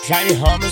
Jaime Ramos.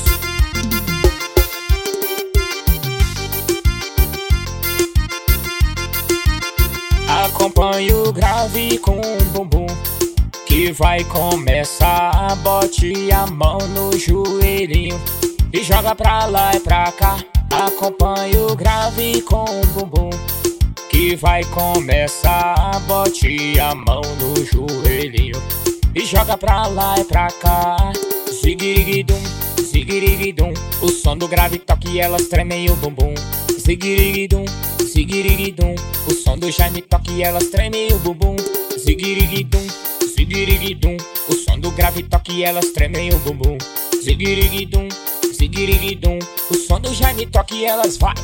Acompanhe o grave com o bumbum que vai começar. Bote a mão no joelhinho e joga pra lá e pra cá. Acompanhe o grave com o bumbum que vai começar. Bote a mão no joelhinho e joga pra lá e pra cá. Ziguiriguidum, ziguiriguidum, o som do grave toca e elas tremem o bumbum. Ziguiriguidum, ziguiriguidum, o som do Jaime toca e elas tremem o bumbum. Ziguiriguidum, ziguiriguidum, o som do grave toca e elas tremem o bumbum. Ziguiriguidum, ziguiriguidum, o som do Jaime toca e elas vai.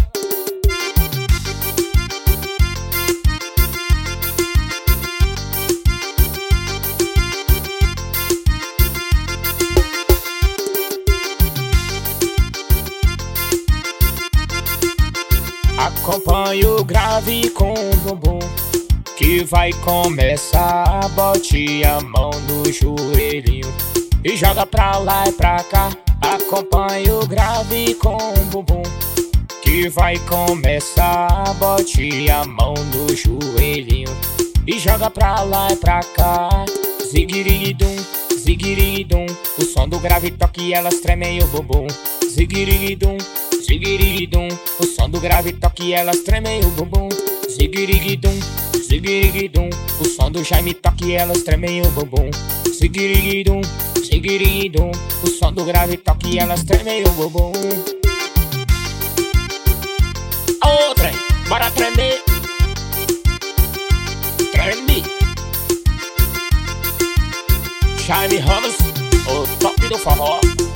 Acompanhe o grave com o bumbum que vai começar. Bote a mão no joelhinho e joga pra lá e pra cá. Acompanhe o grave com o bumbum que vai começar. Bote a mão no joelhinho e joga pra lá e pra cá. Ziguiriguidum, ziguiriguidum, o som do grave toca e elas tremem o bumbum. Ziguiriguidum, ziguiriguidum, o som do grave toca e elas tremem o bumbum. Ziguiriguidum, ziguiriguidum, o som do Jaime toca e elas tremem o bumbum. Ziguiriguidum, ziguiriguidum, o som do grave toca e elas tremem o bumbum. Outra, bora tremer. Treme. Jaime Ramos, o top do forró.